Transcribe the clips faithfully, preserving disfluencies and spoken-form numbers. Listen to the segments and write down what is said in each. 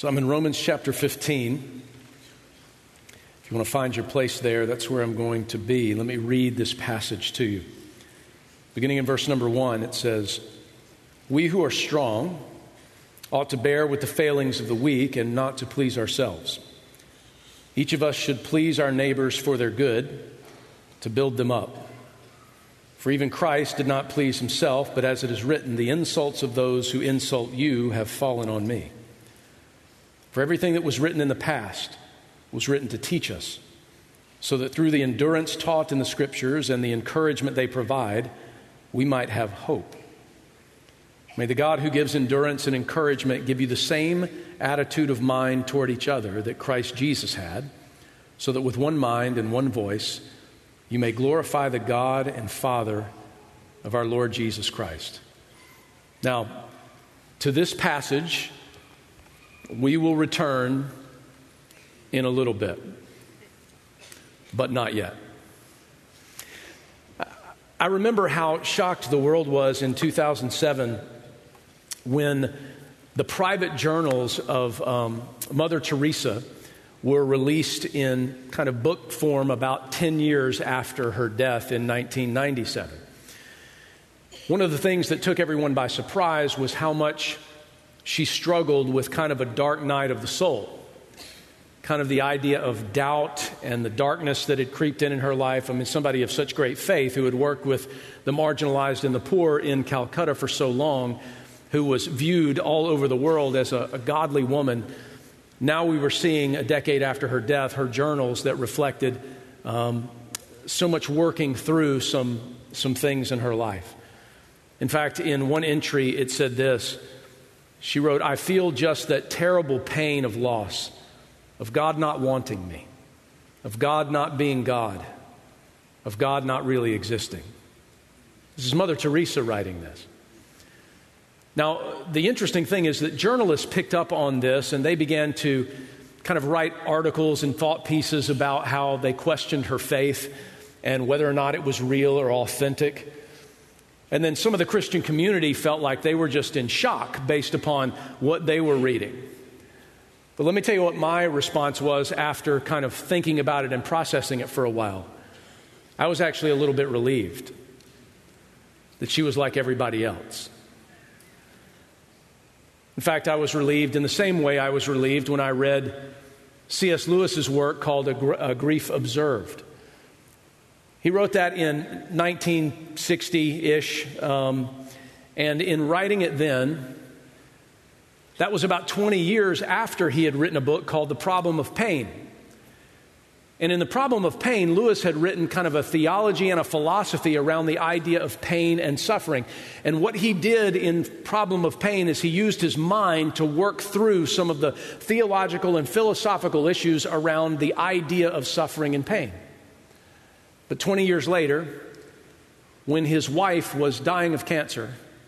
So I'm in Romans chapter fifteen. If you want to find your place there, that's where I'm going to be. Let me read this passage to you. Beginning in verse number one, it says, "We who are strong ought to bear with the failings of the weak and not to please ourselves. Each of us should please our neighbors for their good, to build them up. For even Christ did not please himself, but as it is written, the insults of those who insult you have fallen on me. For everything that was written in the past was written to teach us, so that through the endurance taught in the Scriptures and the encouragement they provide, we might have hope. May the God who gives endurance and encouragement give you the same attitude of mind toward each other that Christ Jesus had, so that with one mind and one voice you may glorify the God and Father of our Lord Jesus Christ." Now, to this passage, we will return in a little bit, but not yet. I remember how shocked the world was in two thousand seven when the private journals of um, Mother Teresa were released in kind of book form about ten years after her death in nineteen ninety-seven. One of the things that took everyone by surprise was how much she struggled with kind of a dark night of the soul, kind of the idea of doubt and the darkness that had creeped in in her life. I mean, somebody of such great faith who had worked with the marginalized and the poor in Calcutta for so long, who was viewed all over the world as a, a godly woman. Now we were seeing, a decade after her death, her journals that reflected um, so much working through some, some things in her life. In fact, in one entry, it said this. She wrote, "I feel just that terrible pain of loss, of God not wanting me, of God not being God, of God not really existing." This is Mother Teresa writing this. Now, the interesting thing is that journalists picked up on this and they began to kind of write articles and thought pieces about how they questioned her faith and whether or not it was real or authentic. And then some of the Christian community felt like they were just in shock based upon what they were reading. But let me tell you what my response was after kind of thinking about it and processing it for a while. I was actually a little bit relieved that she was like everybody else. In fact, I was relieved in the same way I was relieved when I read C S Lewis's work called A, Gr- A Grief Observed. He wrote that in nineteen sixty-ish, um, and in writing it then, that was about twenty years after he had written a book called The Problem of Pain. And in The Problem of Pain, Lewis had written kind of a theology and a philosophy around the idea of pain and suffering. And what he did in Problem of Pain is he used his mind to work through some of the theological and philosophical issues around the idea of suffering and pain. But twenty years later, when his wife was dying of cancer,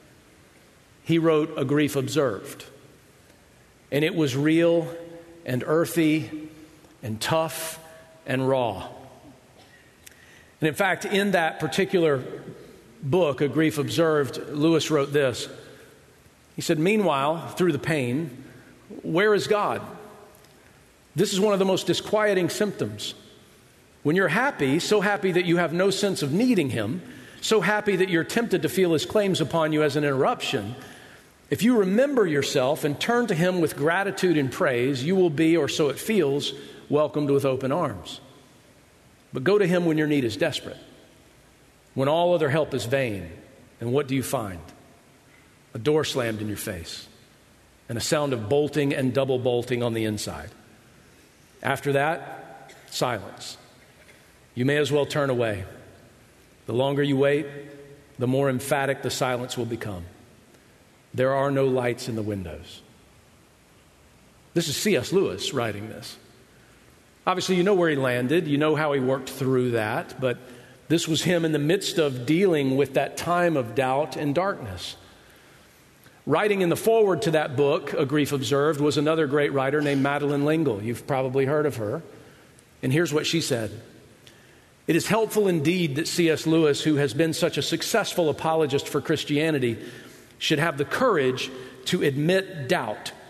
he wrote A Grief Observed. And it was real and earthy and tough and raw. And in fact, in that particular book, A Grief Observed, Lewis wrote this. He said, "Meanwhile, through the pain, where is God? This is one of the most disquieting symptoms. When you're happy, so happy that you have no sense of needing him, so happy that you're tempted to feel his claims upon you as an interruption, if you remember yourself and turn to him with gratitude and praise, you will be, or so it feels, welcomed with open arms. But go to him when your need is desperate, when all other help is vain. And what do you find? A door slammed in your face and a sound of bolting and double bolting on the inside. After that, silence. You may as well turn away. The longer you wait, the more emphatic the silence will become. There are no lights in the windows." This is C S Lewis writing this. Obviously, you know where he landed. You know how he worked through that. But this was him in the midst of dealing with that time of doubt and darkness. Writing in the foreword to that book, A Grief Observed, was another great writer named Madeleine L'Engle. You've probably heard of her. And here's what she said. "It is helpful indeed that C S Lewis, who has been such a successful apologist for Christianity, should have the courage to admit doubt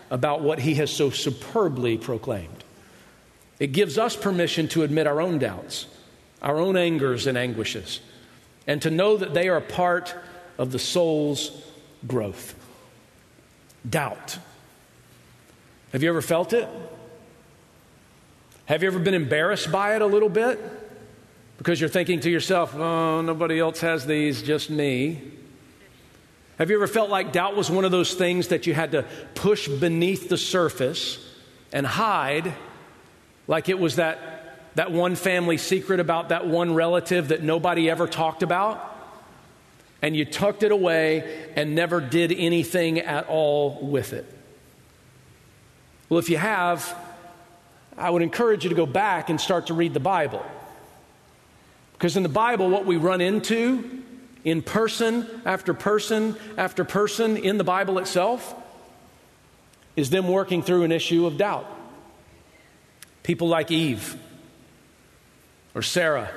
about what he has so superbly proclaimed. It gives us permission to admit our own doubts, our own angers and anguishes, and to know that they are a part of the soul's growth. Doubt. Have you ever felt it? Have you ever been embarrassed by it a little bit? Because you're thinking to yourself, oh, nobody else has these, just me. Have you ever felt like doubt was one of those things that you had to push beneath the surface and hide, like it was that, that one family secret about that one relative that nobody ever talked about? And you tucked it away and never did anything at all with it. Well, if you have, I would encourage you to go back and start to read the Bible. Because in the Bible, what we run into in person after person after person in the Bible itself is them working through an issue of doubt. People like Eve, or Sarah,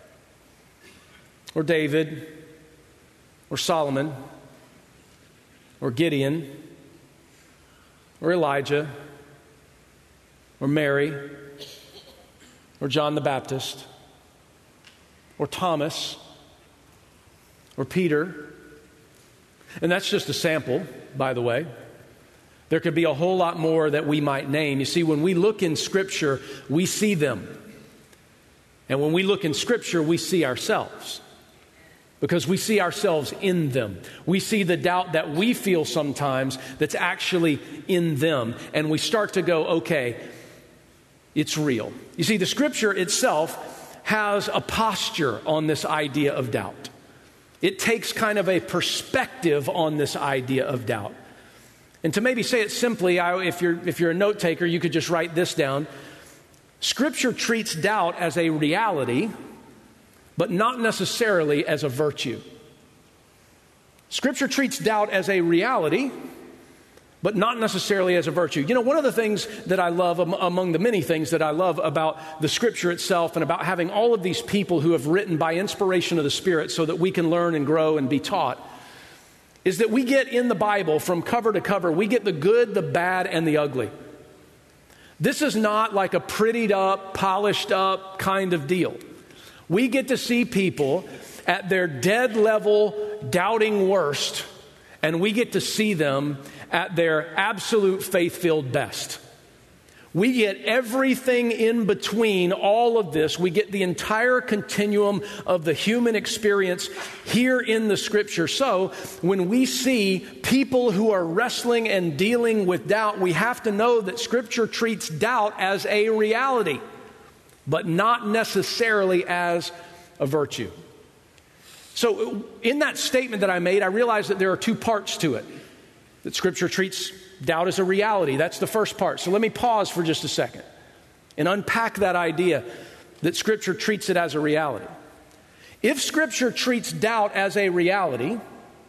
or David, or Solomon, or Gideon, or Elijah, or Mary, or John the Baptist, or Thomas, or Peter. And that's just a sample, by the way. There could be a whole lot more that we might name. You see, when we look in Scripture, we see them. And when we look in Scripture, we see ourselves. Because we see ourselves in them. We see the doubt that we feel sometimes that's actually in them. And we start to go, okay, it's real. You see, the Scripture itself has a posture on this idea of doubt. It takes kind of a perspective on this idea of doubt. And to maybe say it simply, I, if you're if you're a note taker, you could just write this down. Scripture treats doubt as a reality, but not necessarily as a virtue. Scripture treats doubt as a reality, but not necessarily as a virtue. You know, one of the things that I love, among the many things that I love about the Scripture itself and about having all of these people who have written by inspiration of the Spirit so that we can learn and grow and be taught, is that we get in the Bible from cover to cover, we get the good, the bad, and the ugly. This is not like a prettied up, polished up kind of deal. We get to see people at their dead level, doubting worst, and we get to see them at their absolute faith-filled best. We get everything in between all of this. We get the entire continuum of the human experience here in the Scripture. So when we see people who are wrestling and dealing with doubt, we have to know that Scripture treats doubt as a reality, but not necessarily as a virtue. So in that statement that I made, I realized that there are two parts to it. That Scripture treats doubt as a reality. That's the first part. So let me pause for just a second and unpack that idea that Scripture treats it as a reality. If Scripture treats doubt as a reality,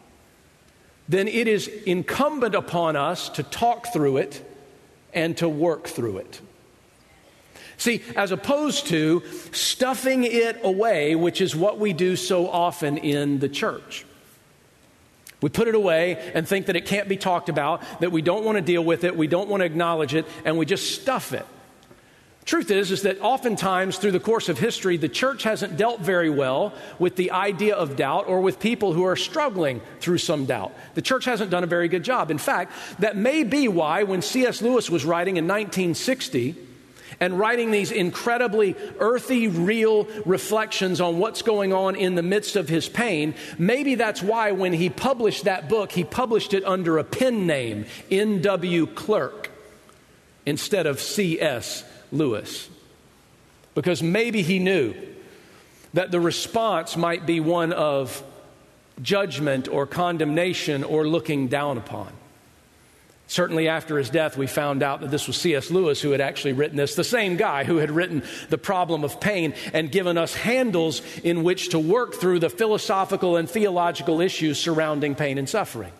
then it is incumbent upon us to talk through it and to work through it. See, as opposed to stuffing it away, which is what we do so often in the church. We put it away and think that it can't be talked about, that we don't want to deal with it, we don't want to acknowledge it, and we just stuff it. Truth is, is that oftentimes through the course of history, the church hasn't dealt very well with the idea of doubt or with people who are struggling through some doubt. The church hasn't done a very good job. In fact, that may be why when C S Lewis was writing in nineteen sixty, and writing these incredibly earthy, real reflections on what's going on in the midst of his pain, maybe that's why when he published that book, he published it under a pen name, N W Clerk, instead of C S Lewis. Because maybe he knew that the response might be one of judgment or condemnation or looking down upon. Certainly after his death, we found out that this was C S Lewis who had actually written this, the same guy who had written The Problem of Pain and given us handles in which to work through the philosophical and theological issues surrounding pain and suffering.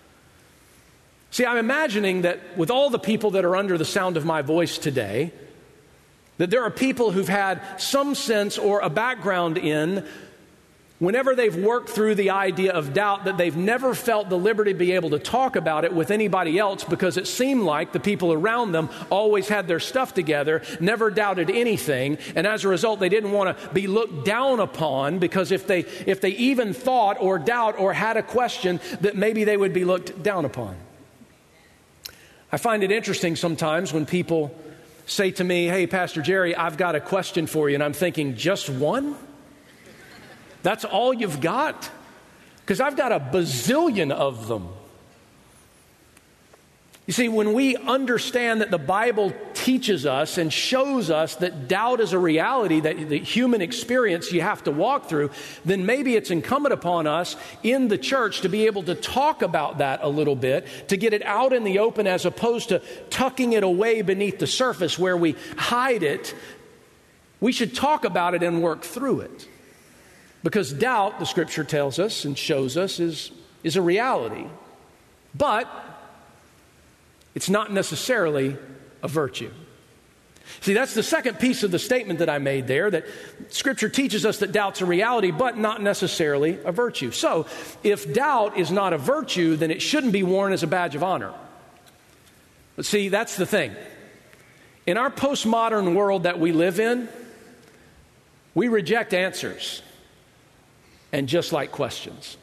See, I'm imagining that with all the people that are under the sound of my voice today, that there are people who've had some sense or a background in whenever they've worked through the idea of doubt, that they've never felt the liberty to be able to talk about it with anybody else because it seemed like the people around them always had their stuff together, never doubted anything, and as a result, they didn't want to be looked down upon because if they if they even thought or doubt or had a question, that maybe they would be looked down upon. I find it interesting sometimes when people say to me, "Hey, Pastor Jerry, I've got a question for you," and I'm thinking, just one? That's all you've got? Because I've got a bazillion of them. You see, when we understand that the Bible teaches us and shows us that doubt is a reality, that the human experience you have to walk through, then maybe it's incumbent upon us in the church to be able to talk about that a little bit, to get it out in the open as opposed to tucking it away beneath the surface where we hide it. We should talk about it and work through it. Because doubt, the Scripture tells us and shows us, is, is a reality. But it's not necessarily a virtue. See, that's the second piece of the statement that I made there, that Scripture teaches us that doubt's a reality, but not necessarily a virtue. So, if doubt is not a virtue, then it shouldn't be worn as a badge of honor. But see, that's the thing. In our postmodern world that we live in, we reject answers and just like questions.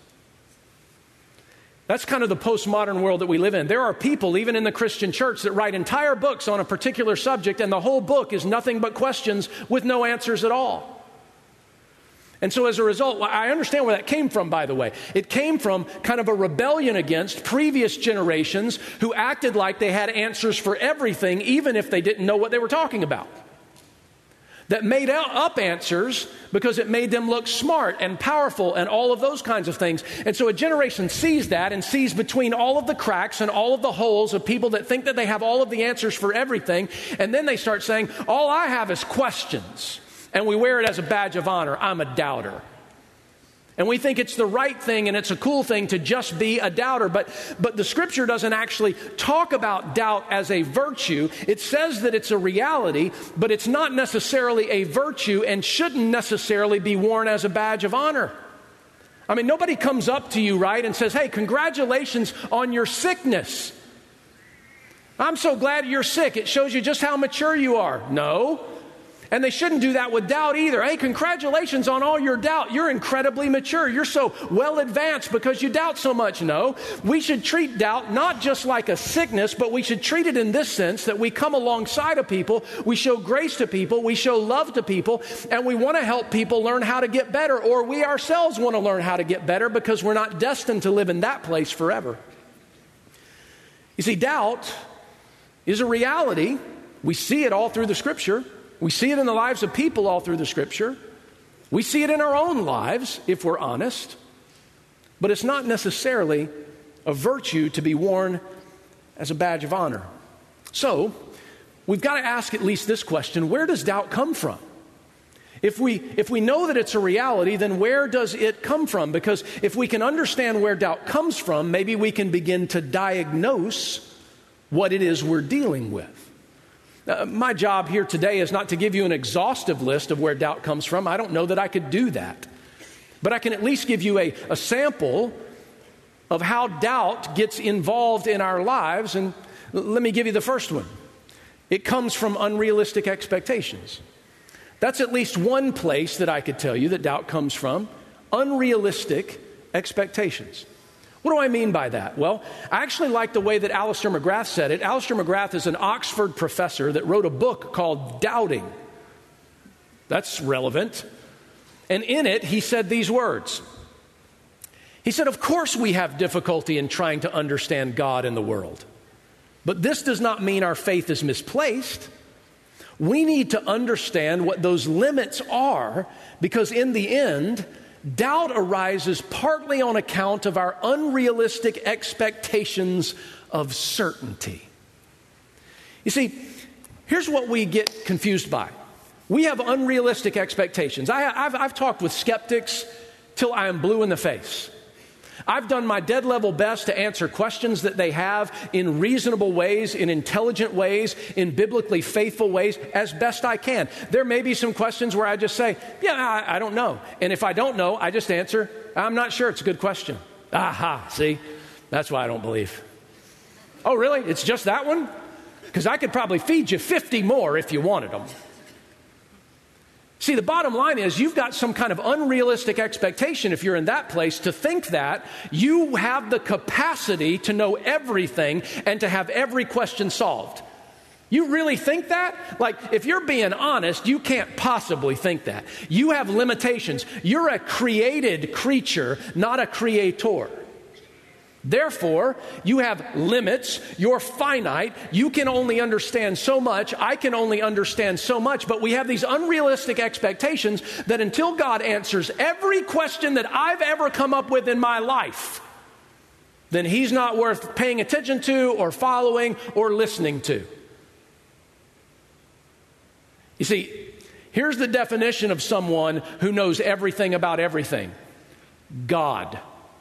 That's kind of the postmodern world that we live in. There are people, even in the Christian church, that write entire books on a particular subject, and the whole book is nothing but questions with no answers at all. And so as a result, I understand where that came from, by the way. It came from kind of a rebellion against previous generations who acted like they had answers for everything, even if they didn't know what they were talking about. That made up answers because it made them look smart and powerful and all of those kinds of things. And so a generation sees that and sees between all of the cracks and all of the holes of people that think that they have all of the answers for everything. And then they start saying, all I have is questions. And we wear it as a badge of honor. I'm a doubter. And we think it's the right thing and it's a cool thing to just be a doubter. But, but the Scripture doesn't actually talk about doubt as a virtue. It says that it's a reality, but it's not necessarily a virtue and shouldn't necessarily be worn as a badge of honor. I mean, nobody comes up to you, right, and says, hey, congratulations on your sickness. I'm so glad you're sick. It shows you just how mature you are. No. And they shouldn't do that with doubt either. Hey, congratulations on all your doubt. You're incredibly mature. You're so well advanced because you doubt so much. No, we should treat doubt not just like a sickness, but we should treat it in this sense that we come alongside of people, we show grace to people, we show love to people, and we want to help people learn how to get better, or we ourselves want to learn how to get better because we're not destined to live in that place forever. You see, doubt is a reality. We see it all through the Scripture. We see it in the lives of people all through the Scripture. We see it in our own lives, if we're honest. But it's not necessarily a virtue to be worn as a badge of honor. So, we've got to ask at least this question: where does doubt come from? If we, if we know that it's a reality, then where does it come from? Because if we can understand where doubt comes from, maybe we can begin to diagnose what it is we're dealing with. Uh, my job here today is not to give you an exhaustive list of where doubt comes from. I don't know that I could do that. But I can at least give you a, a sample of how doubt gets involved in our lives. And l- let me give you the first one. It comes from unrealistic expectations. That's at least one place that I could tell you that doubt comes from. Unrealistic expectations. What do I mean by that? Well, I actually like the way that Alistair McGrath said it. Alistair McGrath is an Oxford professor that wrote a book called Doubting. That's relevant. And in it, he said these words. He said, of course we have difficulty in trying to understand God and the world. But this does not mean our faith is misplaced. We need to understand what those limits are, because in the end, doubt arises partly on account of our unrealistic expectations of certainty. You see, here's what we get confused by. We have unrealistic expectations. I, I've, I've talked with skeptics till I am blue in the face. I've done my dead level best to answer questions that they have in reasonable ways, in intelligent ways, in biblically faithful ways, as best I can. There may be some questions where I just say, yeah, I, I don't know. And if I don't know, I just answer, I'm not sure. It's a good question. Aha, see? That's why I don't believe. Oh, really? It's just that one? Because I could probably feed you fifty more if you wanted them. See, the bottom line is you've got some kind of unrealistic expectation if you're in that place to think that you have the capacity to know everything and to have every question solved. You really think that? Like, if you're being honest, you can't possibly think that. You have limitations. You're a created creature, not a creator. Therefore, you have limits, you're finite, you can only understand so much, I can only understand so much, but we have these unrealistic expectations that until God answers every question that I've ever come up with in my life, then He's not worth paying attention to or following or listening to. You see, here's the definition of someone who knows everything about everything: God.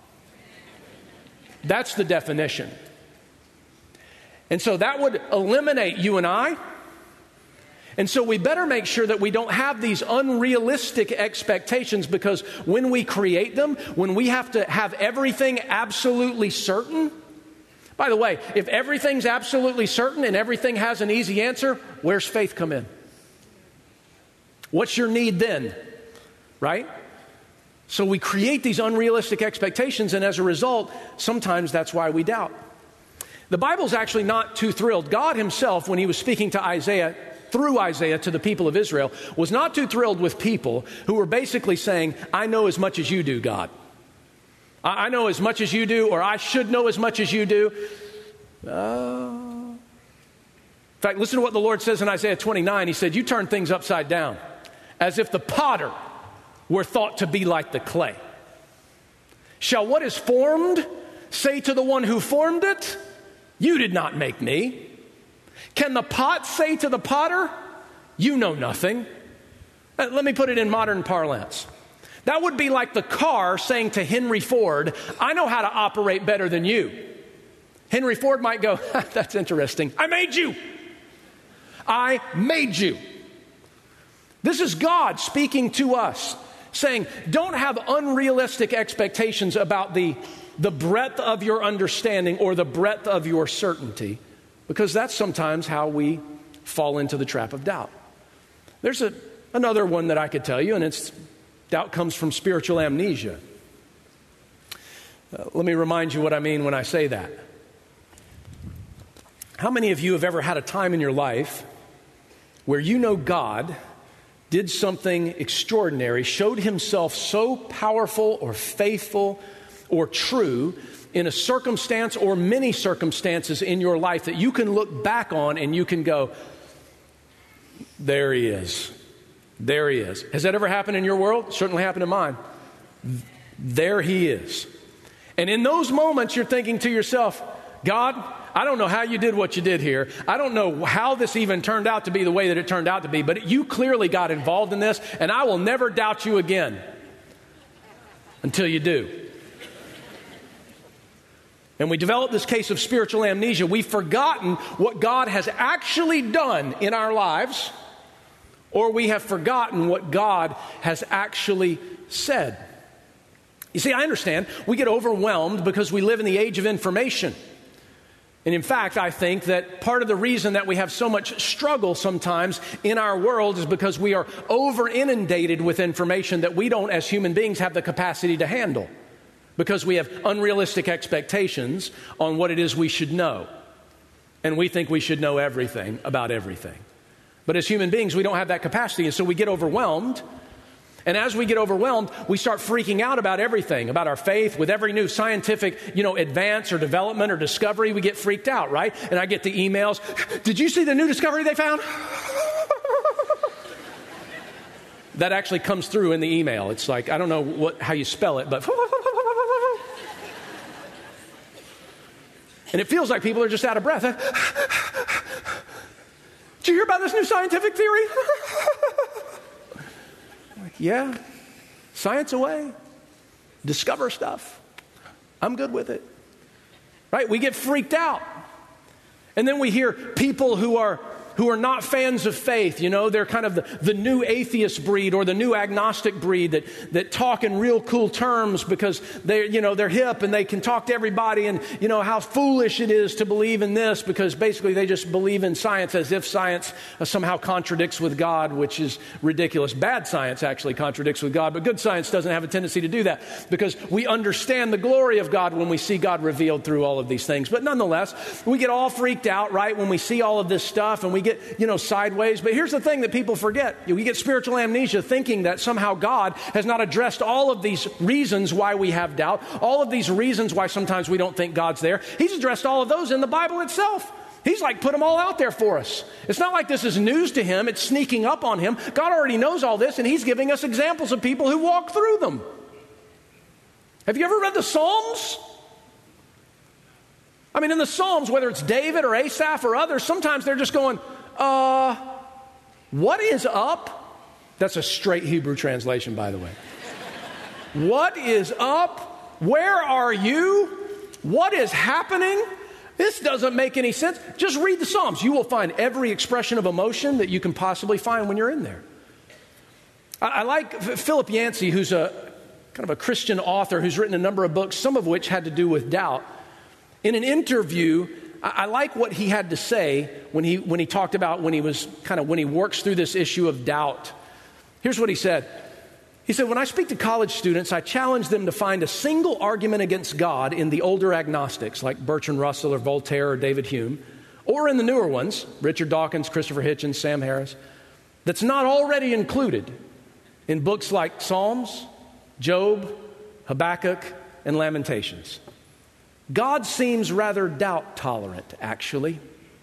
That's the definition. And so that would eliminate you and I. And so we better make sure that we don't have these unrealistic expectations, because when we create them, when we have to have everything absolutely certain. By the way, if everything's absolutely certain and everything has an easy answer, where's faith come in? What's your need then? Right? So we create these unrealistic expectations, and as a result, sometimes that's why we doubt. The Bible's actually not too thrilled. God Himself, when He was speaking to Isaiah, through Isaiah to the people of Israel, was not too thrilled with people who were basically saying, I know as much as you do, God. I know as much as you do, or I should know as much as you do. Uh... In fact, listen to what the Lord says in Isaiah twenty-nine. He said, you turn things upside down, as if the potter were thought to be like the clay. Shall what is formed say to the one who formed it, you did not make me? Can the pot say to the potter, you know nothing? Let me put it in modern parlance. That would be like the car saying to Henry Ford, I know how to operate better than you. Henry Ford might go, that's interesting. I made you. I made you. This is God speaking to us, saying, don't have unrealistic expectations about the, the breadth of your understanding or the breadth of your certainty, because that's sometimes how we fall into the trap of doubt. There's a, another one that I could tell you, and it's doubt comes from spiritual amnesia. Uh, let me remind you what I mean when I say that. How many of you have ever had a time in your life where you know God did something extraordinary, showed Himself so powerful or faithful or true in a circumstance or many circumstances in your life that you can look back on and you can go, there He is. There He is. Has that ever happened in your world? It certainly happened in mine. There He is. And in those moments, you're thinking to yourself, God, I don't know how you did what you did here. I don't know how this even turned out to be the way that it turned out to be, but you clearly got involved in this, and I will never doubt you again until you do. And we develop this case of spiritual amnesia. We've forgotten what God has actually done in our lives, or we have forgotten what God has actually said. You see, I understand we get overwhelmed because we live in the age of information. And in fact, I think that part of the reason that we have so much struggle sometimes in our world is because we are over inundated with information that we don't, as human beings, have the capacity to handle, because we have unrealistic expectations on what it is we should know. And we think we should know everything about everything. But as human beings, we don't have that capacity, and so we get overwhelmed. And as we get overwhelmed, we start freaking out about everything, about our faith. With every new scientific, you know, advance or development or discovery, we get freaked out, right? And I get the emails, did you see the new discovery they found? That actually comes through in the email. It's like, I don't know what, how you spell it, but... And it feels like people are just out of breath. Did you hear about this new scientific theory? Yeah, science away, discover stuff. I'm good with it. Right? We get freaked out. And then we hear people who are who are not fans of faith, you know, they're kind of the, the new atheist breed or the new agnostic breed that, that talk in real cool terms because they're, you know, they're hip and they can talk to everybody and, you know, how foolish it is to believe in this because basically they just believe in science as if science uh, somehow contradicts with God, which is ridiculous. Bad science actually contradicts with God, but good science doesn't have a tendency to do that because we understand the glory of God when we see God revealed through all of these things. But nonetheless, we get all freaked out, right, when we see all of this stuff and we get, you know, sideways. But here's the thing that people forget. We get spiritual amnesia thinking that somehow God has not addressed all of these reasons why we have doubt, all of these reasons why sometimes we don't think God's there. He's addressed all of those in the Bible itself. He's like put them all out there for us. It's not like this is news to him. It's sneaking up on him. God already knows all this, and he's giving us examples of people who walk through them. Have you ever read the Psalms? I mean, in the Psalms, whether it's David or Asaph or others, sometimes they're just going, uh, what is up? That's a straight Hebrew translation, by the way. What is up? Where are you? What is happening? This doesn't make any sense. Just read the Psalms. You will find every expression of emotion that you can possibly find when you're in there. I, I like Philip Yancey, who's a kind of a Christian author who's written a number of books, some of which had to do with doubt. In an interview, I, I like what he had to say when he when he talked about when he was kind of when he works through this issue of doubt. Here's what he said. He said, when I speak to college students, I challenge them to find a single argument against God in the older agnostics like Bertrand Russell or Voltaire or David Hume, or in the newer ones, Richard Dawkins, Christopher Hitchens, Sam Harris, that's not already included in books like Psalms, Job, Habakkuk, and Lamentations. God seems rather doubt tolerant, actually.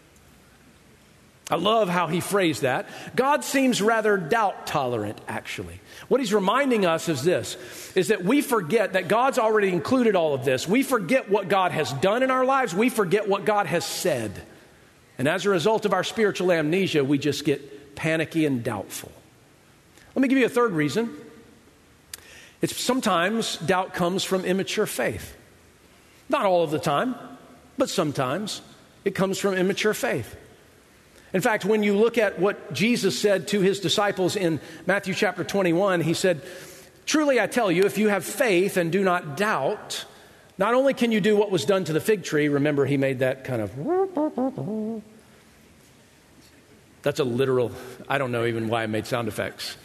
I love how he phrased that. God seems rather doubt tolerant, actually. What he's reminding us is this, is that we forget that God's already included all of this. We forget what God has done in our lives. We forget what God has said. And as a result of our spiritual amnesia, we just get panicky and doubtful. Let me give you a third reason. It's sometimes doubt comes from immature faith. Not all of the time, but sometimes it comes from immature faith. In fact, when you look at what Jesus said to his disciples in Matthew chapter twenty-one, he said, truly I tell you, if you have faith and do not doubt, not only can you do what was done to the fig tree, remember he made that kind of, that's a literal, I don't know even why I made sound effects.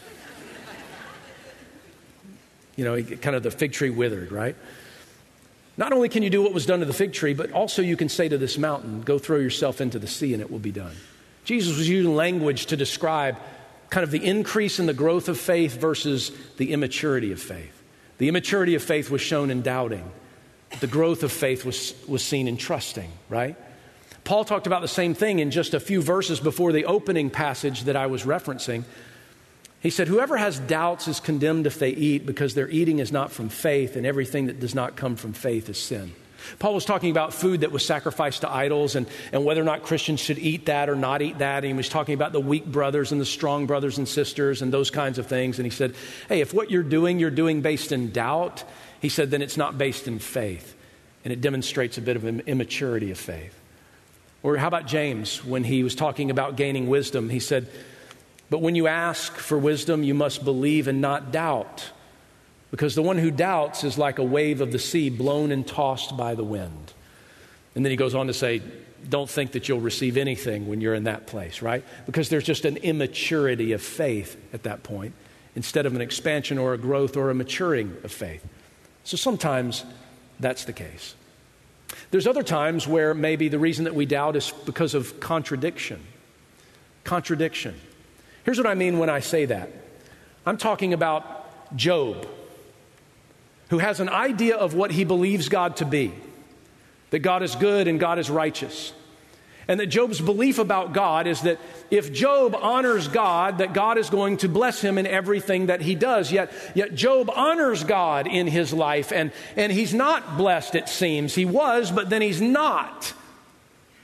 You know, kind of the fig tree withered, right? Not only can you do what was done to the fig tree, but also you can say to this mountain, go throw yourself into the sea and it will be done. Jesus was using language to describe kind of the increase in the growth of faith versus the immaturity of faith. The immaturity of faith was shown in doubting. The growth of faith was, was seen in trusting, right? Paul talked about the same thing in just a few verses before the opening passage that I was referencing. He said, whoever has doubts is condemned if they eat because their eating is not from faith, and everything that does not come from faith is sin. Paul was talking about food that was sacrificed to idols and, and whether or not Christians should eat that or not eat that. And he was talking about the weak brothers and the strong brothers and sisters and those kinds of things. And he said, hey, if what you're doing, you're doing based in doubt, he said, then it's not based in faith. And it demonstrates a bit of an immaturity of faith. Or how about James when he was talking about gaining wisdom? He said, but when you ask for wisdom, you must believe and not doubt. Because the one who doubts is like a wave of the sea blown and tossed by the wind. And then he goes on to say, don't think that you'll receive anything when you're in that place, right? Because there's just an immaturity of faith at that point, instead of an expansion or a growth or a maturing of faith. So sometimes that's the case. There's other times where maybe the reason that we doubt is because of contradiction. Contradiction. Here's what I mean when I say that. I'm talking about Job, who has an idea of what he believes God to be, that God is good and God is righteous. And that Job's belief about God is that if Job honors God, that God is going to bless him in everything that he does. Yet, yet Job honors God in his life, and, and he's not blessed, it seems. He was, but then he's not.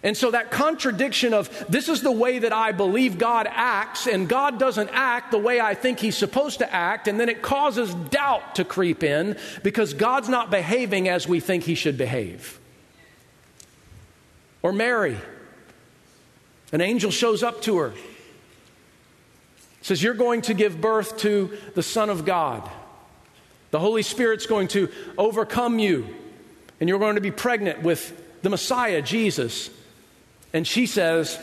And so that contradiction of this is the way that I believe God acts, and God doesn't act the way I think he's supposed to act, and then it causes doubt to creep in because God's not behaving as we think he should behave. Or Mary, an angel shows up to her, says, you're going to give birth to the Son of God. The Holy Spirit's going to overcome you, and you're going to be pregnant with the Messiah, Jesus. And she says,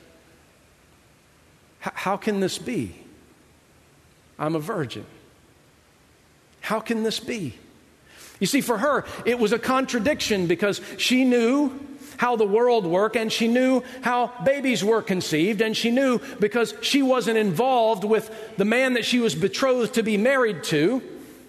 how can this be? I'm a virgin. How can this be? You see, for her, it was a contradiction because she knew how the world worked, and she knew how babies were conceived, and she knew because she wasn't involved with the man that she was betrothed to be married to.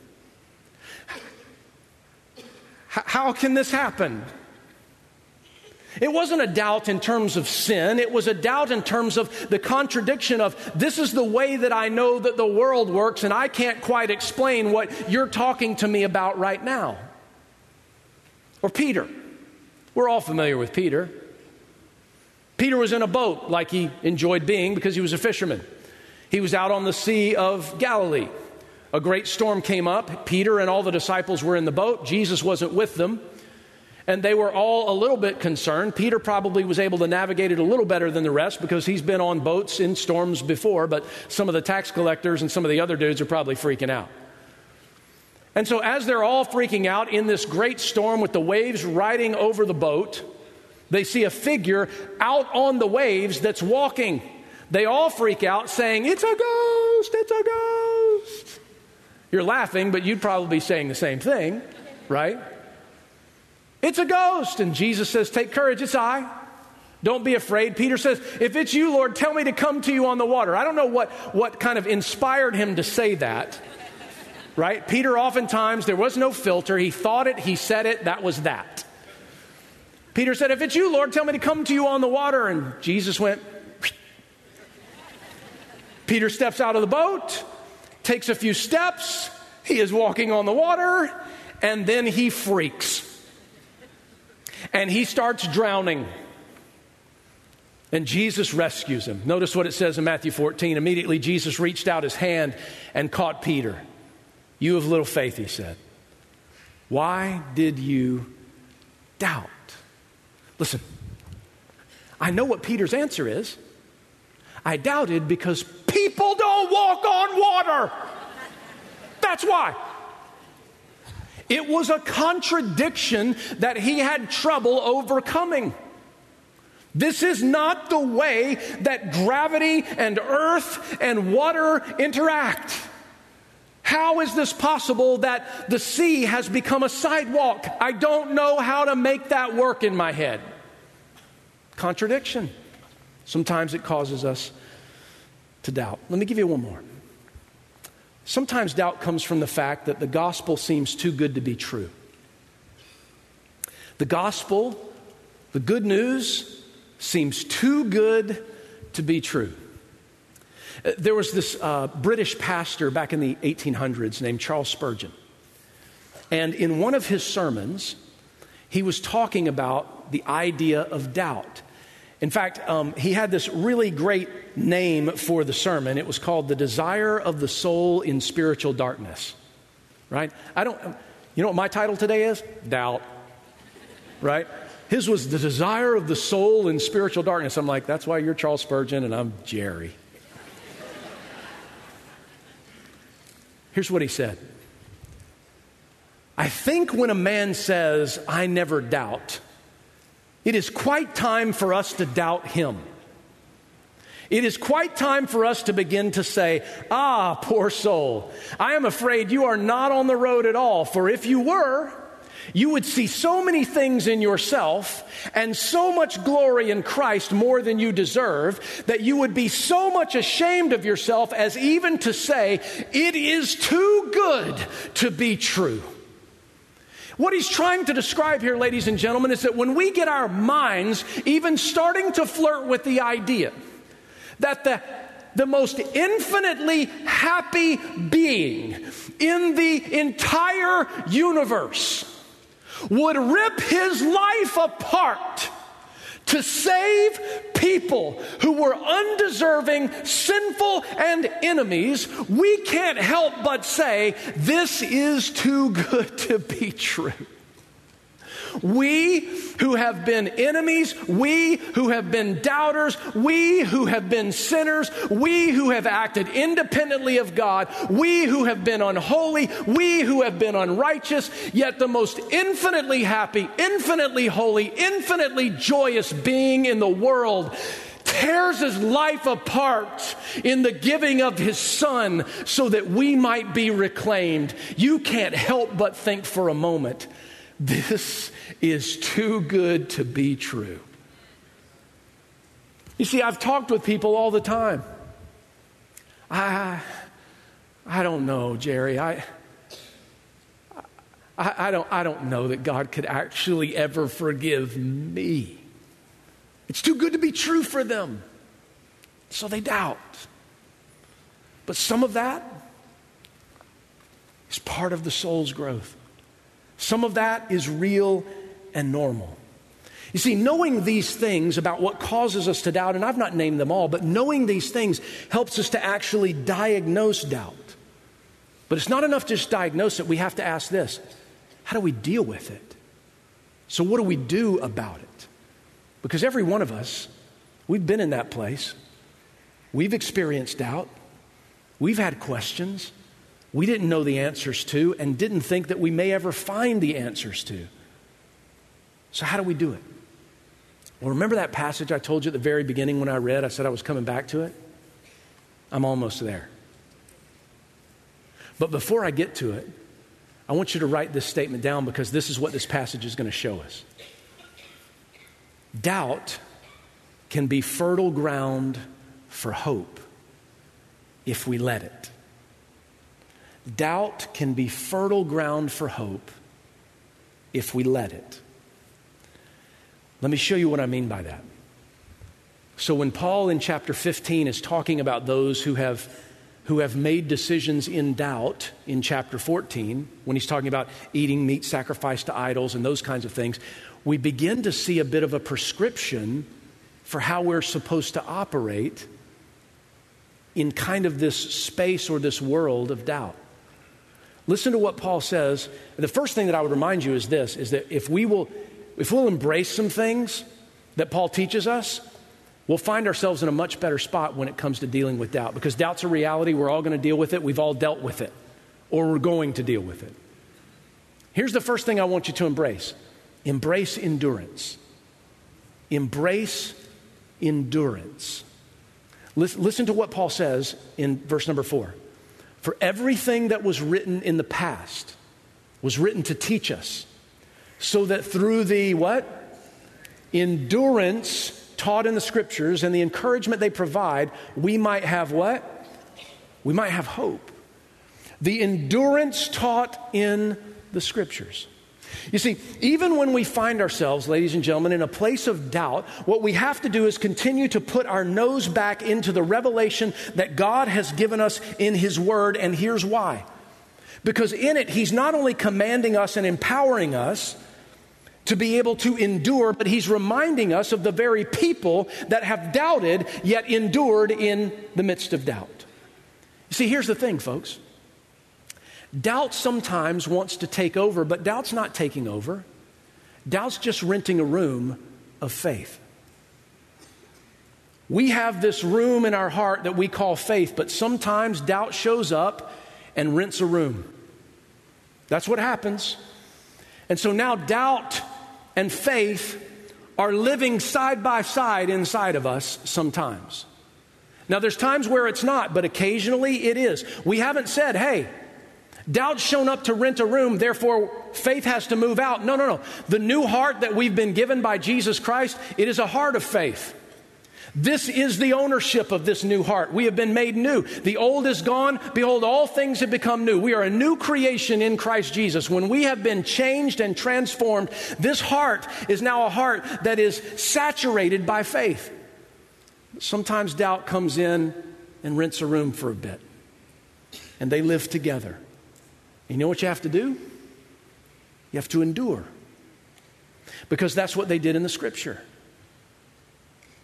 How can this happen? It wasn't a doubt in terms of sin. It was a doubt in terms of the contradiction of this is the way that I know that the world works, and I can't quite explain what you're talking to me about right now. Or Peter. We're all familiar with Peter. Peter was in a boat like he enjoyed being because he was a fisherman. He was out on the Sea of Galilee. A great storm came up. Peter and all the disciples were in the boat. Jesus wasn't with them. And they were all a little bit concerned. Peter probably was able to navigate it a little better than the rest because he's been on boats in storms before, but some of the tax collectors and some of the other dudes are probably freaking out. And so as they're all freaking out in this great storm with the waves riding over the boat, they see a figure out on the waves that's walking. They all freak out saying, it's a ghost, it's a ghost. You're laughing, but you'd probably be saying the same thing, right? It's a ghost. And Jesus says, take courage, it's I. Don't be afraid. Peter says, if it's you, Lord, tell me to come to you on the water. I don't know what, what kind of inspired him to say that, right? Peter oftentimes, there was no filter. He thought it, he said it, that was that. Peter said, if it's you, Lord, tell me to come to you on the water. And Jesus went. Peter steps out of the boat, takes a few steps. He is walking on the water, and then he freaks. And he starts drowning. And Jesus rescues him. Notice what it says in Matthew fourteen. Immediately Jesus reached out his hand and caught Peter. You of little faith, he said. Why did you doubt? Listen, I know what Peter's answer is. I doubted because people don't walk on water. That's why. It was a contradiction that he had trouble overcoming. This is not the way that gravity and earth and water interact. How is this possible that the sea has become a sidewalk? I don't know how to make that work in my head. Contradiction. Sometimes it causes us to doubt. Let me give you one more. Sometimes doubt comes from the fact that the gospel seems too good to be true. The gospel, the good news, seems too good to be true. There was this uh, British pastor back in the eighteen hundreds named Charles Spurgeon. And in one of his sermons, he was talking about the idea of doubt. In fact, um, he had this really great name for the sermon. It was called The Desire of the Soul in Spiritual Darkness, right? I don't, you know what my title today is? Doubt, right? His was The Desire of the Soul in Spiritual Darkness. I'm like, that's why you're Charles Spurgeon and I'm Jerry. Here's what he said. I think when a man says, I never doubt, it is quite time for us to doubt him. It is quite time for us to begin to say, ah, poor soul, I am afraid you are not on the road at all. For if you were, you would see so many things in yourself and so much glory in Christ more than you deserve that you would be so much ashamed of yourself as even to say, it is too good to be true. What he's trying to describe here, ladies and gentlemen, is that when we get our minds even starting to flirt with the idea that the, the most infinitely happy being in the entire universe would rip his life apart to save people who were undeserving, sinful, and enemies, we can't help but say, this is too good to be true. We who have been enemies, we who have been doubters, we who have been sinners, we who have acted independently of God, we who have been unholy, we who have been unrighteous, yet the most infinitely happy, infinitely holy, infinitely joyous being in the world tears his life apart in the giving of his Son so that we might be reclaimed. You can't help but think for a moment, this is too good to be true. You see, I've talked with people all the time. I, I don't know, Jerry. I, I, I don't, I don't know that God could actually ever forgive me. It's too good to be true for them. So they doubt. But some of that is part of the soul's growth. Some of that is real and normal. You see, knowing these things about what causes us to doubt, and I've not named them all, but knowing these things helps us to actually diagnose doubt. But it's not enough to just diagnose it. We have to ask this: how do we deal with it? So what do we do about it? Because every one of us, we've been in that place. We've experienced doubt. We've had questions we didn't know the answers to and didn't think that we may ever find the answers to. So how do we do it? Well, remember that passage I told you at the very beginning when I read? I said I was coming back to it. I'm almost there. But before I get to it, I want you to write this statement down, because this is what this passage is going to show us. Doubt can be fertile ground for hope if we let it. Doubt can be fertile ground for hope if we let it. Let me show you what I mean by that. So when Paul in chapter fifteen is talking about those who have who have made decisions in doubt in chapter fourteen, when he's talking about eating meat sacrificed to idols and those kinds of things, we begin to see a bit of a prescription for how we're supposed to operate in kind of this space or this world of doubt. Listen to what Paul says. The first thing that I would remind you is this, is that if we will, if we'll embrace some things that Paul teaches us, we'll find ourselves in a much better spot when it comes to dealing with doubt. Because doubt's a reality. We're all going to deal with it. We've all dealt with it. Or we're going to deal with it. Here's the first thing I want you to embrace. Embrace endurance. Embrace endurance. Listen, listen to what Paul says in verse number four. For everything that was written in the past was written to teach us, so that through the what? Endurance taught in the scriptures and the encouragement they provide, we might have what? We might have hope. The endurance taught in the scriptures. You see, even when we find ourselves, ladies and gentlemen, in a place of doubt, what we have to do is continue to put our nose back into the revelation that God has given us in His Word, and here's why. Because in it, He's not only commanding us and empowering us to be able to endure, but He's reminding us of the very people that have doubted, yet endured in the midst of doubt. You see, here's the thing, folks. Doubt sometimes wants to take over, but doubt's not taking over. Doubt's just renting a room of faith. We have this room in our heart that we call faith, but sometimes doubt shows up and rents a room. That's what happens. And so now doubt and faith are living side by side inside of us sometimes. Now there's times where it's not, but occasionally it is. We haven't said, hey, doubt's shown up to rent a room, therefore faith has to move out. No, no, no. The new heart that we've been given by Jesus Christ, it is a heart of faith. This is the ownership of this new heart. We have been made new. The old is gone. Behold, all things have become new. We are a new creation in Christ Jesus. When we have been changed and transformed, this heart is now a heart that is saturated by faith. Sometimes doubt comes in and rents a room for a bit. And they live together. You know what you have to do? You have to endure. Because that's what they did in the scripture.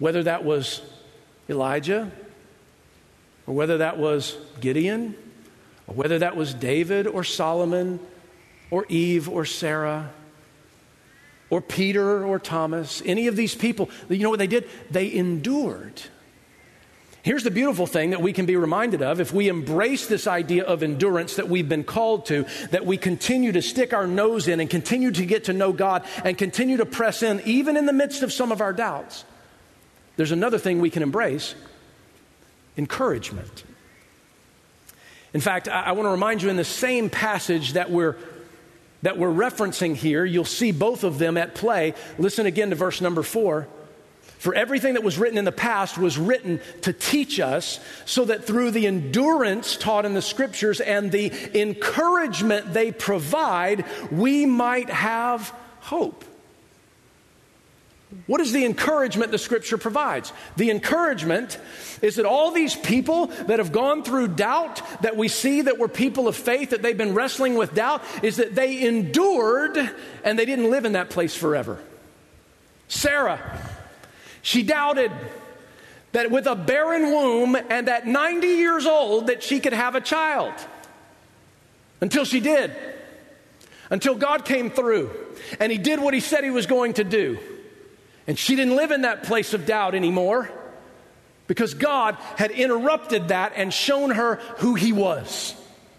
whether that was Elijah, or whether that was Gideon, or whether that was David or Solomon, or Eve or Sarah, or Peter or Thomas, any of these people, you know what they did? They endured. Here's the beautiful thing that we can be reminded of if we embrace this idea of endurance that we've been called to, that we continue to stick our nose in and continue to get to know God and continue to press in even in the midst of some of our doubts. There's another thing we can embrace: encouragement. In fact, I, I want to remind you in the same passage that we're that we're referencing here, you'll see both of them at play. Listen again to verse number four. For everything that was written in the past was written to teach us, so that through the endurance taught in the Scriptures and the encouragement they provide, we might have hope. What is the encouragement the Scripture provides? The encouragement is that all these people that have gone through doubt, that we see that were people of faith, that they've been wrestling with doubt, is that they endured and they didn't live in that place forever. Sarah, she doubted that with a barren womb and at ninety years old that she could have a child. Until she did. Until God came through and He did what He said He was going to do. And she didn't live in that place of doubt anymore because God had interrupted that and shown her who He was.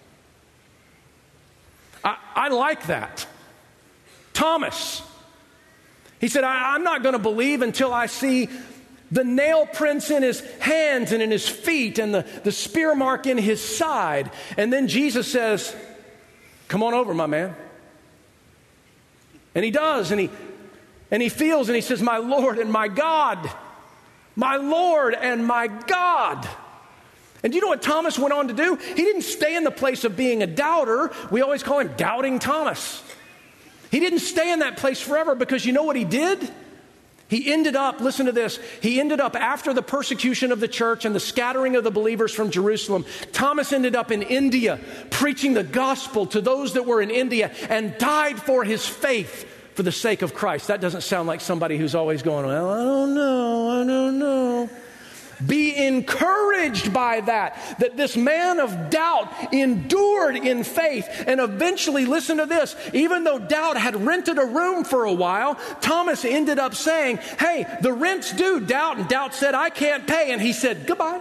I, I like that. Thomas, he said, I, I'm not going to believe until I see the nail prints in His hands and in His feet and the, the spear mark in His side. And then Jesus says, come on over, my man. And he does, and he and he feels, and he says, my Lord and my God, my Lord and my God. And do you know what Thomas went on to do? He didn't stay in the place of being a doubter. We always call him Doubting Thomas. He didn't stay in that place forever, because you know what he did? He ended up, listen to this, he ended up after the persecution of the church and the scattering of the believers from Jerusalem, Thomas ended up in India preaching the gospel to those that were in India and died for his faith for the sake of Christ. That doesn't sound like somebody who's always going, well, I don't know, I don't know. Be encouraged by that, that this man of doubt endured in faith. And eventually, listen to this, even though doubt had rented a room for a while, Thomas ended up saying, hey, the rent's due, doubt. And doubt said, I can't pay. And he said, goodbye.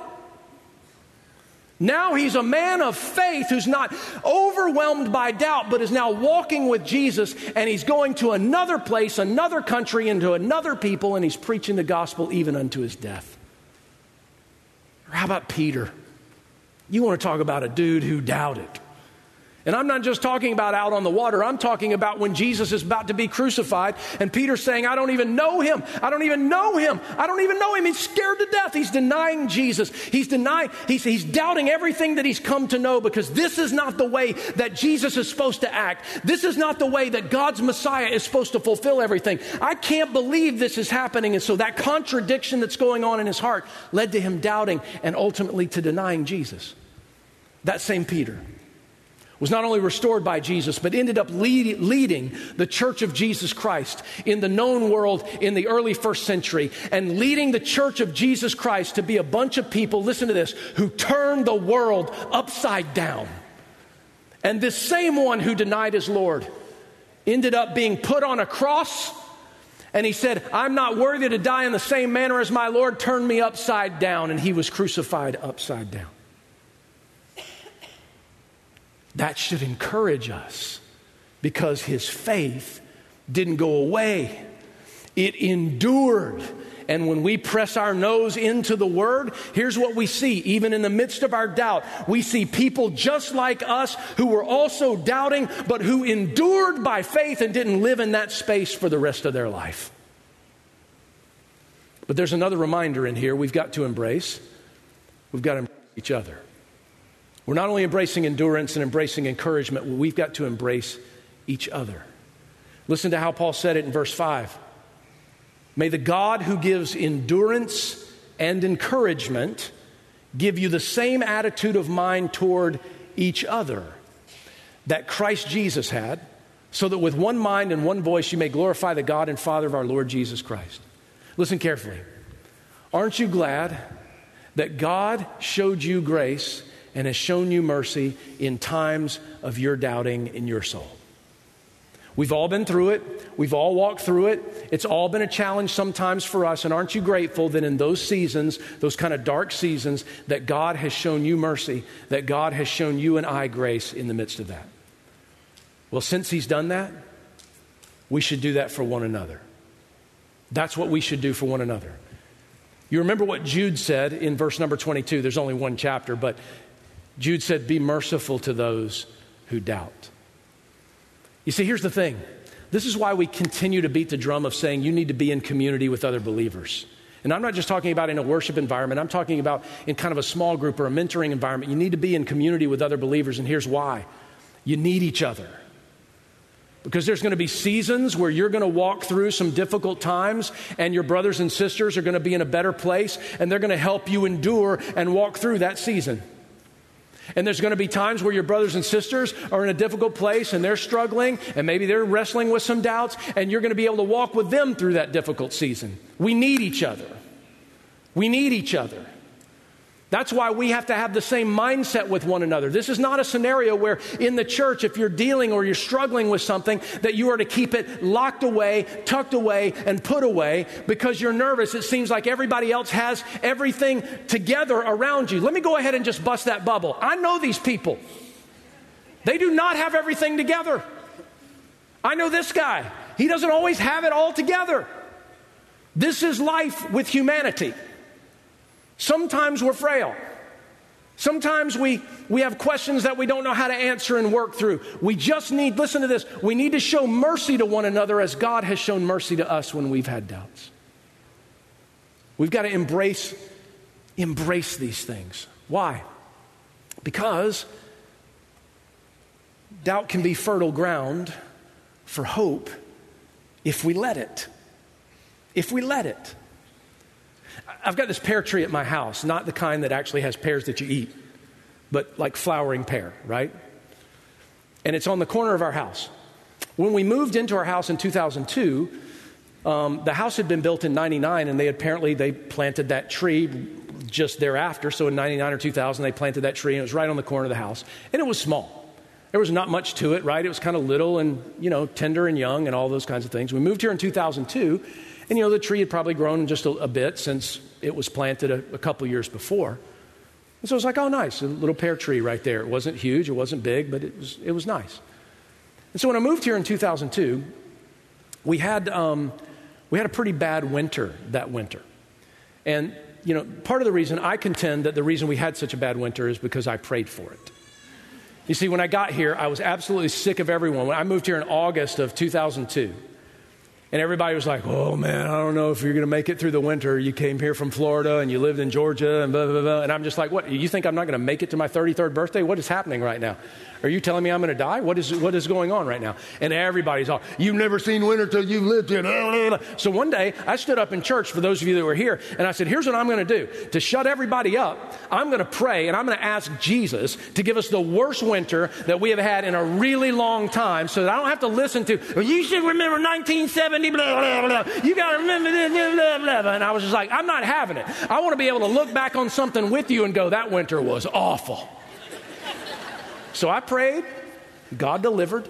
Now he's a man of faith who's not overwhelmed by doubt, but is now walking with Jesus, and he's going to another place, another country, into another people, and he's preaching the gospel even unto his death. Or how about Peter? You want to talk about a dude who doubted. And I'm not just talking about out on the water. I'm talking about when Jesus is about to be crucified and Peter's saying, I don't even know him. I don't even know him. I don't even know him. He's scared to death. He's denying Jesus. He's denying, he's, he's doubting everything that he's come to know, because this is not the way that Jesus is supposed to act. This is not the way that God's Messiah is supposed to fulfill everything. I can't believe this is happening. And so that contradiction that's going on in his heart led to him doubting and ultimately to denying Jesus. That same Peter was not only restored by Jesus, but ended up lead, leading the Church of Jesus Christ in the known world in the early first century, and leading the Church of Jesus Christ to be a bunch of people, listen to this, who turned the world upside down. And this same one who denied his Lord ended up being put on a cross, and he said, I'm not worthy to die in the same manner as my Lord, turn me upside down. And he was crucified upside down. That should encourage us, because his faith didn't go away. It endured. And when we press our nose into the Word, here's what we see. Even in the midst of our doubt, we see people just like us who were also doubting, but who endured by faith and didn't live in that space for the rest of their life. But there's another reminder in here we've got to embrace. We've got to embrace each other. We're not only embracing endurance and embracing encouragement, we've got to embrace each other. Listen to how Paul said it in verse five. May the God who gives endurance and encouragement give you the same attitude of mind toward each other that Christ Jesus had, so that with one mind and one voice you may glorify the God and Father of our Lord Jesus Christ. Listen carefully. Aren't you glad that God showed you grace and has shown you mercy in times of your doubting in your soul? We've all been through it. We've all walked through it. It's all been a challenge sometimes for us. And aren't you grateful that in those seasons, those kind of dark seasons, that God has shown you mercy, that God has shown you and I grace in the midst of that? Well, since He's done that, we should do that for one another. That's what we should do for one another. You remember what Jude said in verse number twenty-two. There's only one chapter, but Jude said, be merciful to those who doubt. You see, here's the thing. This is why we continue to beat the drum of saying you need to be in community with other believers. And I'm not just talking about in a worship environment. I'm talking about in kind of a small group or a mentoring environment. You need to be in community with other believers, and here's why. You need each other. Because there's going to be seasons where you're going to walk through some difficult times, and your brothers and sisters are going to be in a better place, and they're going to help you endure and walk through that season. And there's going to be times where your brothers and sisters are in a difficult place and they're struggling and maybe they're wrestling with some doubts, and you're going to be able to walk with them through that difficult season. We need each other. We need each other. That's why we have to have the same mindset with one another. This is not a scenario where in the church, if you're dealing or you're struggling with something, that you are to keep it locked away, tucked away, and put away because you're nervous. It seems like everybody else has everything together around you. Let me go ahead and just bust that bubble. I know these people. They do not have everything together. I know this guy. He doesn't always have it all together. This is life with humanity. Sometimes we're frail. Sometimes we, we have questions that we don't know how to answer and work through. We just need, listen to this, we need to show mercy to one another as God has shown mercy to us when we've had doubts. We've got to embrace, embrace these things. Why? Because doubt can be fertile ground for hope if we let it. If we let it. I've got this pear tree at my house, not the kind that actually has pears that you eat, but like flowering pear, right? And it's on the corner of our house. When we moved into our house in two thousand two, um, the house had been built in ninety-nine, and they apparently they planted that tree just thereafter. So in ninety-nine or two thousand, they planted that tree, and it was right on the corner of the house. And it was small. There was not much to it, right? It was kind of little and, you know, tender and young and all those kinds of things. We moved here in two thousand two, and, you know, the tree had probably grown just a, a bit since it was planted a, a couple years before. And so it was like, oh, nice, a little pear tree right there. It wasn't huge, it wasn't big, but it was it was nice. And so when I moved here in two thousand two, we had um, we had a pretty bad winter that winter. And, you know, part of the reason I contend that the reason we had such a bad winter is because I prayed for it. You see, when I got here, I was absolutely sick of everyone. When I moved here in August of two thousand two, and everybody was like, oh, man, I don't know if you're going to make it through the winter. You came here from Florida and you lived in Georgia and blah, blah, blah. And I'm just like, what? You think I'm not going to make it to my thirty-third birthday? What is happening right now? Are you telling me I'm going to die? What is what is going on right now? And everybody's all, you've never seen winter till you've lived here. So one day, I stood up in church, for those of you that were here, and I said, here's what I'm going to do. To shut everybody up, I'm going to pray, and I'm going to ask Jesus to give us the worst winter that we have had in a really long time so that I don't have to listen to, well, you should remember nineteen seventy, blah, blah, blah. You got to remember this, blah, blah, blah. And I was just like, I'm not having it. I want to be able to look back on something with you and go, that winter was awful. So I prayed, God delivered.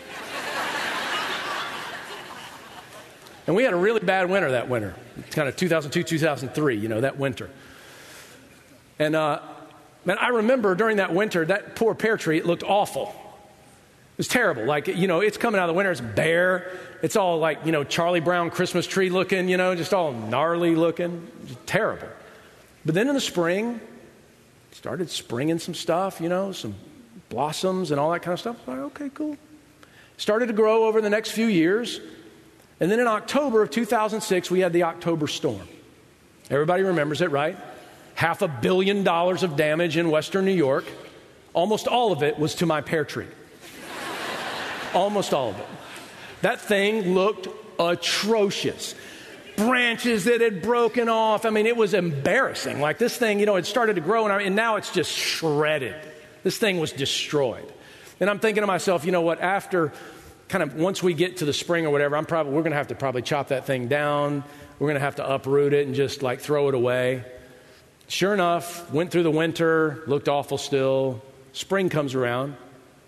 And we had a really bad winter that winter. It's kind of two thousand two, two thousand three, you know, that winter. And, uh, man, I remember during that winter, that poor pear tree, it looked awful. It was terrible. Like, you know, it's coming out of the winter, it's bare. It's all like, you know, Charlie Brown Christmas tree looking, you know, just all gnarly looking. Just terrible. But then in the spring, it started springing some stuff, you know, some blossoms and all that kind of stuff. Like, okay, cool. Started to grow over the next few years. And then in October of two thousand six, we had the October storm. Everybody remembers it, right? Half a billion dollars of damage in Western New York. Almost all of it was to my pear tree. Almost all of it. That thing looked atrocious. Branches that had broken off. I mean, it was embarrassing. Like this thing, you know, it started to grow and, I, and now it's just shredded. This thing was destroyed. And I'm thinking to myself, you know what, after kind of once we get to the spring or whatever, I'm probably, we're going to have to probably chop that thing down. we're going to have to uproot it and just like throw it away. Sure enough, went through the winter, looked awful still. Spring comes around.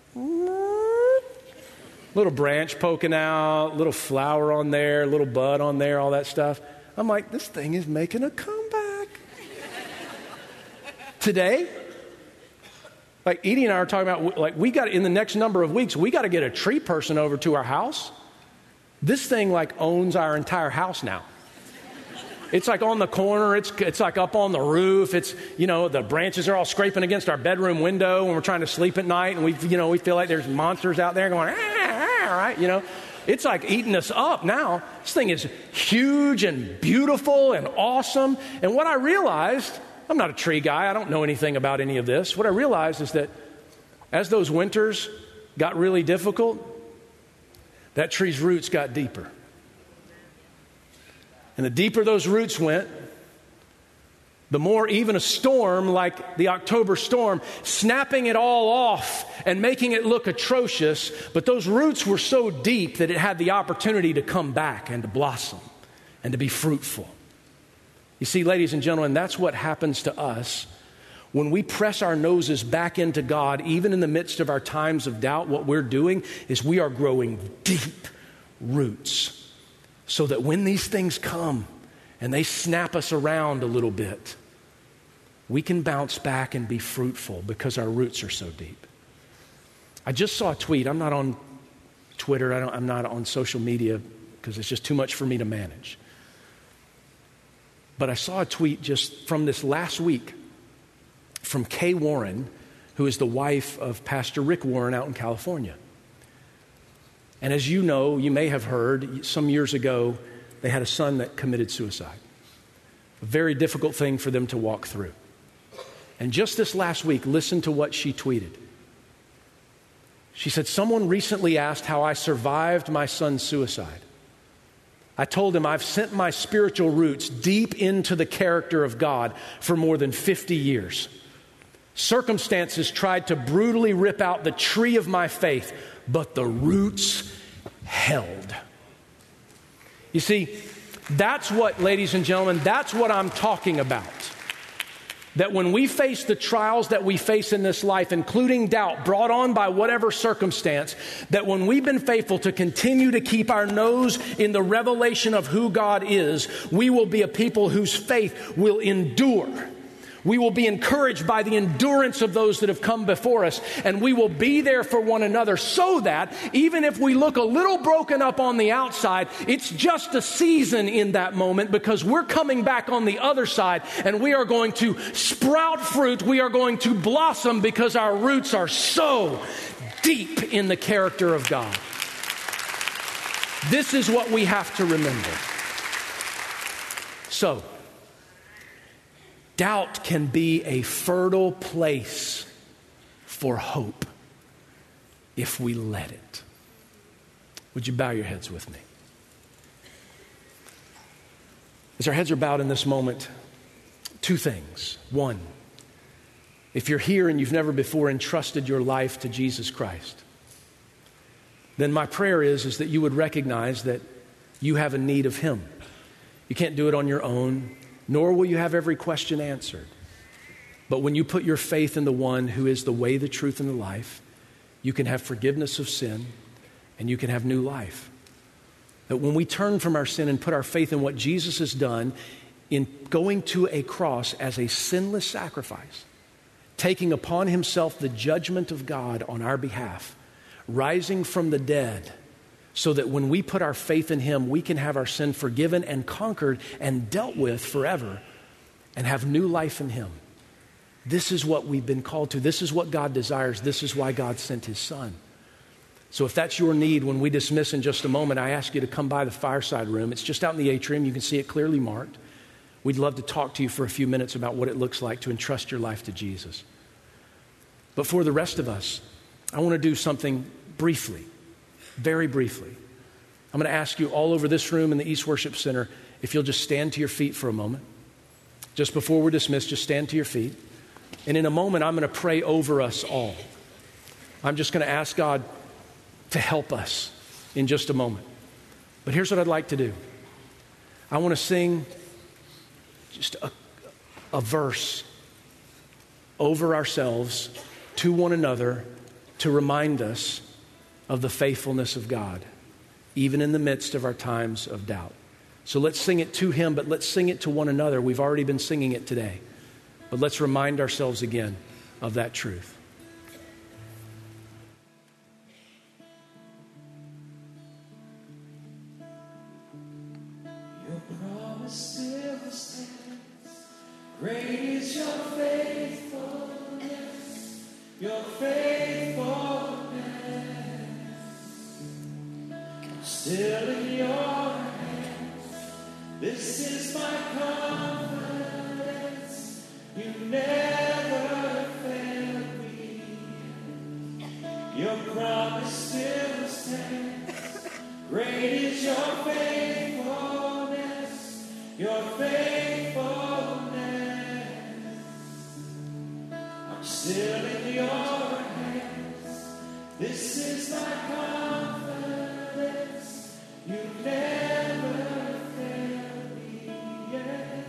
Little branch poking out, little flower on there, little bud on there, all that stuff. I'm like, this thing is making a comeback. Today, like Edie and I are talking about, like we got, in the next number of weeks, we got to get a tree person over to our house. This thing like owns our entire house now. It's like on the corner. It's it's like up on the roof. It's, you know, the branches are all scraping against our bedroom window when we're trying to sleep at night. And we, you know, we feel like there's monsters out there going, ah, ah, right? You know, it's like eating us up now. This thing is huge and beautiful and awesome. And what I realized, I'm not a tree guy. I don't know anything about any of this. What I realized is that as those winters got really difficult, that tree's roots got deeper. And the deeper those roots went, the more even a storm like the October storm, snapping it all off and making it look atrocious, but those roots were so deep that it had the opportunity to come back and to blossom and to be fruitful. You see, ladies and gentlemen, that's what happens to us when we press our noses back into God, even in the midst of our times of doubt. What we're doing is we are growing deep roots, so that when these things come and they snap us around a little bit, we can bounce back and be fruitful because our roots are so deep. I just saw a tweet. I'm not on Twitter. I don't, I'm not on social media because it's just too much for me to manage. But I saw a tweet just from this last week from Kay Warren, who is the wife of Pastor Rick Warren out in California. And as you know, you may have heard, some years ago, they had a son that committed suicide. A very difficult thing for them to walk through. And just this last week, listen to what she tweeted. She said, someone recently asked how I survived my son's suicide. I told him I've sent my spiritual roots deep into the character of God for more than fifty years. Circumstances tried to brutally rip out the tree of my faith, but the roots held. You see, that's what, ladies and gentlemen, that's what I'm talking about. That when we face the trials that we face in this life, including doubt brought on by whatever circumstance, that when we've been faithful to continue to keep our nose in the revelation of who God is, we will be a people whose faith will endure. We will be encouraged by the endurance of those that have come before us, and we will be there for one another so that even if we look a little broken up on the outside, it's just a season in that moment, because we're coming back on the other side and we are going to sprout fruit. We are going to blossom because our roots are so deep in the character of God. This is what we have to remember. So, doubt can be a fertile place for hope if we let it. Would you bow your heads with me? As our heads are bowed in this moment, two things. One, if you're here and you've never before entrusted your life to Jesus Christ, then my prayer is, is that you would recognize that you have a need of Him. You can't do it on your own, nor will you have every question answered. But when you put your faith in the one who is the way, the truth, and the life, you can have forgiveness of sin and you can have new life. That when we turn from our sin and put our faith in what Jesus has done in going to a cross as a sinless sacrifice, taking upon Himself the judgment of God on our behalf, rising from the dead, so that when we put our faith in Him, we can have our sin forgiven and conquered and dealt with forever and have new life in Him. This is what we've been called to. This is what God desires. This is why God sent His Son. So if that's your need, when we dismiss in just a moment, I ask you to come by the fireside room. It's just out in the atrium. You can see it clearly marked. We'd love to talk to you for a few minutes about what it looks like to entrust your life to Jesus. But for the rest of us, I want to do something briefly. Very briefly. I'm going to ask you all over this room in the East Worship Center if you'll just stand to your feet for a moment. Just before we're dismissed, just stand to your feet. And in a moment, I'm going to pray over us all. I'm just going to ask God to help us in just a moment. But here's what I'd like to do. I want to sing just a, a verse over ourselves, to one another, to remind us of the faithfulness of God, even in the midst of our times of doubt. So let's sing it to Him, but let's sing it to one another. We've already been singing it today. But let's remind ourselves again of that truth. Your promise still stands. Great is your faithfulness, your faithfulness. Still in your hands, this is my confidence. You never fail me. Your promise still stands. Great is your faithfulness, your faithfulness. I'm still in your hands. This is my confidence. You never fail me yet.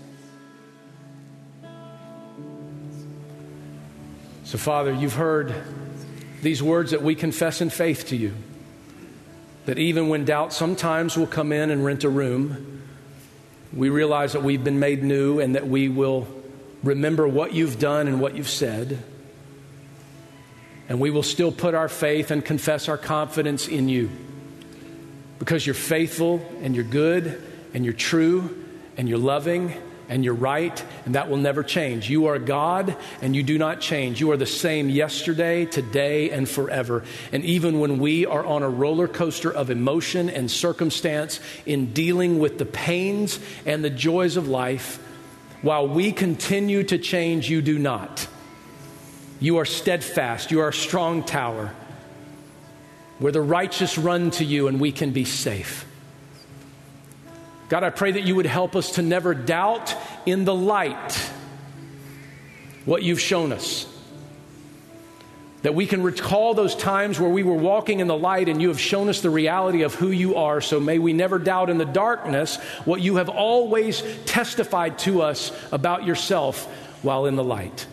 So, Father, you've heard these words that we confess in faith to you, that even when doubt sometimes will come in and rent a room, we realize that we've been made new and that we will remember what you've done and what you've said. And we will still put our faith and confess our confidence in you, because you're faithful and you're good and you're true and you're loving and you're right, and that will never change. You are God and you do not change. You are the same yesterday, today, and forever. And even when we are on a roller coaster of emotion and circumstance in dealing with the pains and the joys of life, while we continue to change, you do not. You are steadfast. You are a strong tower where the righteous run to you and we can be safe. God, I pray that you would help us to never doubt in the light what you've shown us. That we can recall those times where we were walking in the light and you have shown us the reality of who you are. So may we never doubt in the darkness what you have always testified to us about yourself while in the light.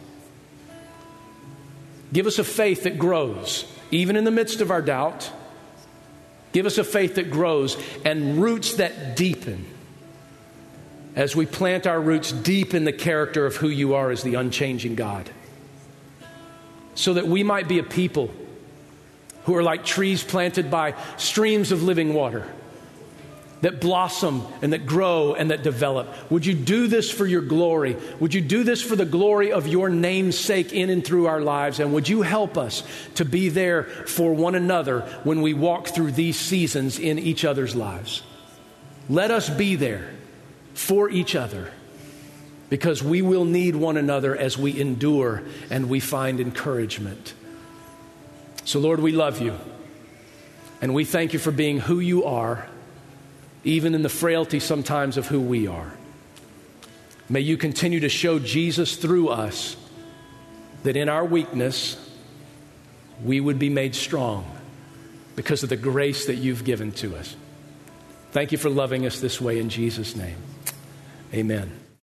Give us a faith that grows, even in the midst of our doubt. Give us a faith that grows and roots that deepen as we plant our roots deep in the character of who you are as the unchanging God, so that we might be a people who are like trees planted by streams of living water that blossom and that grow and that develop. Would you do this for your glory? Would you do this for the glory of your name's sake in and through our lives? And would you help us to be there for one another when we walk through these seasons in each other's lives? Let us be there for each other, because we will need one another as we endure and we find encouragement. So, Lord, we love you and we thank you for being who you are, even in the frailty sometimes of who we are. May you continue to show Jesus through us, that in our weakness, we would be made strong because of the grace that you've given to us. Thank you for loving us this way in Jesus' name. Amen.